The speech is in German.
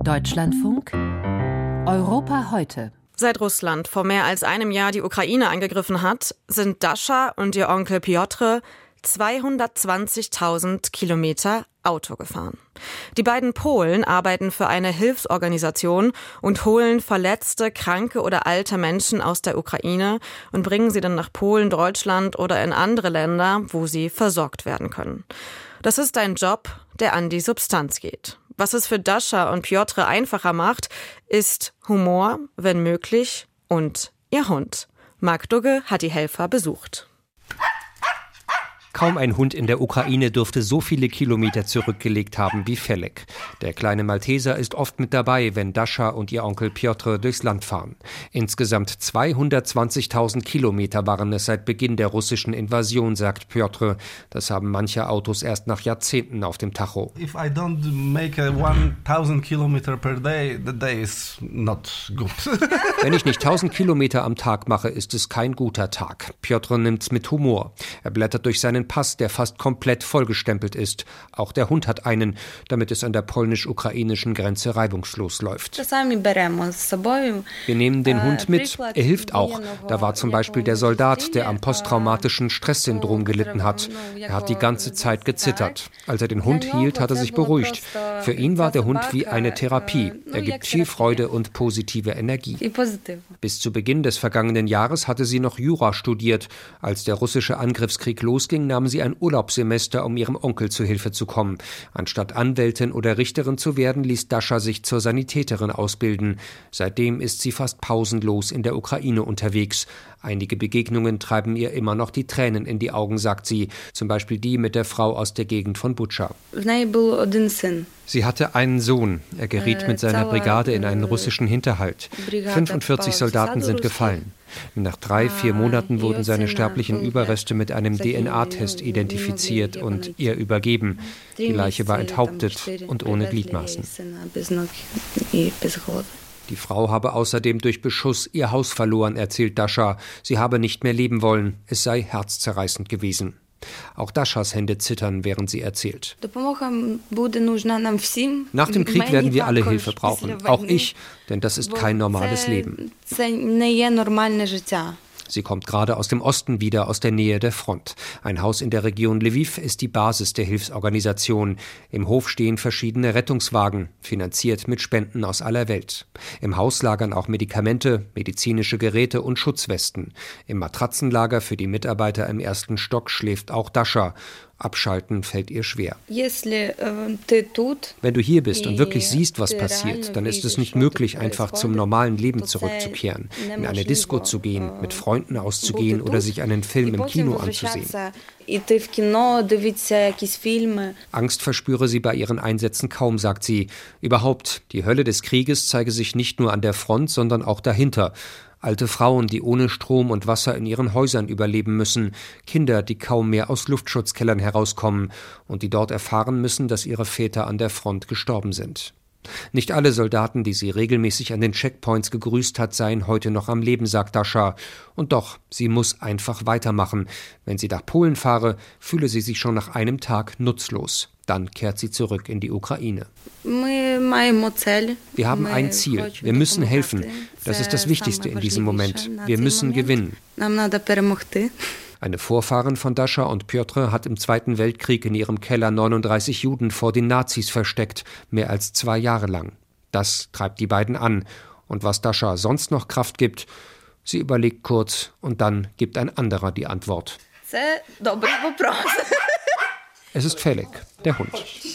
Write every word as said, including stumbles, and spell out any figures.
Deutschlandfunk Europa heute. Seit Russland vor mehr als einem Jahr die Ukraine angegriffen hat, sind Dascha und ihr Onkel Pjotr zweihundertzwanzigtausend Kilometer Auto gefahren. Die beiden Polen arbeiten für eine Hilfsorganisation und holen verletzte, kranke oder alte Menschen aus der Ukraine und bringen sie dann nach Polen, Deutschland oder in andere Länder, wo sie versorgt werden können. Das ist ein Job, der an die Substanz geht. Was es für Dascha und Pjotr einfacher macht, ist Humor, wenn möglich, und ihr Hund. Marc Dugge hat die Helfer besucht. Kaum ein Hund in der Ukraine dürfte so viele Kilometer zurückgelegt haben wie Felek. Der kleine Malteser ist oft mit dabei, wenn Dascha und ihr Onkel Pjotr durchs Land fahren. Insgesamt zweihundertzwanzigtausend Kilometer waren es seit Beginn der russischen Invasion, sagt Pjotr. Das haben manche Autos erst nach Jahrzehnten auf dem Tacho. If I don't make tausend Kilometer per day, the day is not good. Wenn ich nicht tausend Kilometer am Tag mache, ist es kein guter Tag. Pjotr nimmt's mit Humor. Er blättert durch seinen Pass, der fast komplett vollgestempelt ist. Auch der Hund hat einen, damit es an der polnisch-ukrainischen Grenze reibungslos läuft. Wir nehmen den Hund mit. Er hilft auch. Da war zum Beispiel der Soldat, der am posttraumatischen Stresssyndrom gelitten hat. Er hat die ganze Zeit gezittert. Als er den Hund hielt, hat er sich beruhigt. Für ihn war der Hund wie eine Therapie. Er gibt viel Freude und positive Energie. Bis zu Beginn des vergangenen Jahres hatte sie noch Jura studiert. Als der russische Angriffskrieg losging, nahm sie ein Urlaubssemester, um ihrem Onkel zu Hilfe zu kommen. Anstatt Anwältin oder Richterin zu werden, ließ Dascha sich zur Sanitäterin ausbilden. Seitdem ist sie fast pausenlos in der Ukraine unterwegs. Einige Begegnungen treiben ihr immer noch die Tränen in die Augen, sagt sie. Zum Beispiel die mit der Frau aus der Gegend von Butscha. Sie hatte einen Sohn. Er geriet mit seiner Brigade in einen russischen Hinterhalt. fünfundvierzig Soldaten sind gefallen. Nach drei, vier Monaten wurden seine sterblichen Überreste mit einem D N A-Test identifiziert und ihr übergeben. Die Leiche war enthauptet und ohne Gliedmaßen. Die Frau habe außerdem durch Beschuss ihr Haus verloren, erzählt Dascha. Sie habe nicht mehr leben wollen. Es sei herzzerreißend gewesen. Auch Daschas Hände zittern, während sie erzählt. Nach dem Krieg werden wir alle Hilfe brauchen, auch ich, denn das ist kein normales Leben. Sie kommt gerade aus dem Osten wieder, aus der Nähe der Front. Ein Haus in der Region Lviv ist die Basis der Hilfsorganisation. Im Hof stehen verschiedene Rettungswagen, finanziert mit Spenden aus aller Welt. Im Haus lagern auch Medikamente, medizinische Geräte und Schutzwesten. Im Matratzenlager für die Mitarbeiter im ersten Stock schläft auch Dascha. Abschalten fällt ihr schwer. Wenn du hier bist und wirklich siehst, was passiert, dann ist es nicht möglich, einfach zum normalen Leben zurückzukehren, in eine Disco zu gehen, mit Freunden auszugehen oder sich einen Film im Kino anzusehen. Angst verspüre sie bei ihren Einsätzen kaum, sagt sie. Überhaupt, die Hölle des Krieges zeige sich nicht nur an der Front, sondern auch dahinter. Alte Frauen, die ohne Strom und Wasser in ihren Häusern überleben müssen, Kinder, die kaum mehr aus Luftschutzkellern herauskommen und die dort erfahren müssen, dass ihre Väter an der Front gestorben sind. Nicht alle Soldaten, die sie regelmäßig an den Checkpoints gegrüßt hat, seien heute noch am Leben, sagt Dascha. Und doch, sie muss einfach weitermachen. Wenn sie nach Polen fahre, fühle sie sich schon nach einem Tag nutzlos. Dann kehrt sie zurück in die Ukraine. Wir haben ein Ziel. Wir müssen helfen. Das ist das Wichtigste in diesem Moment. Wir müssen gewinnen. Eine Vorfahrin von Dascha und Pjotr hat im Zweiten Weltkrieg in ihrem Keller neununddreißig Juden vor den Nazis versteckt, mehr als zwei Jahre lang. Das treibt die beiden an. Und was Dascha sonst noch Kraft gibt, sie überlegt kurz und dann gibt ein anderer die Antwort. Es ist Felek, der Hund.